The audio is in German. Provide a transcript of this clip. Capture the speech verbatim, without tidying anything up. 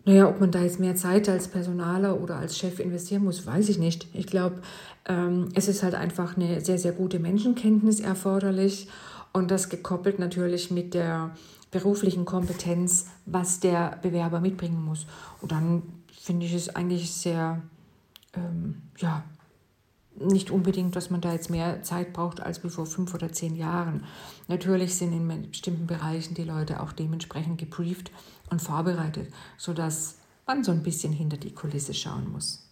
Naja, ob man da jetzt mehr Zeit als Personaler oder als Chef investieren muss, weiß ich nicht. Ich glaube, ähm, es ist halt einfach eine sehr, sehr gute Menschenkenntnis erforderlich und das gekoppelt natürlich mit der beruflichen Kompetenz, was der Bewerber mitbringen muss. Und dann finde ich es eigentlich sehr, ähm, ja, nicht unbedingt, dass man da jetzt mehr Zeit braucht als wie vor fünf oder zehn Jahren. Natürlich sind in bestimmten Bereichen die Leute auch dementsprechend gebrieft und vorbereitet, sodass man so ein bisschen hinter die Kulisse schauen muss.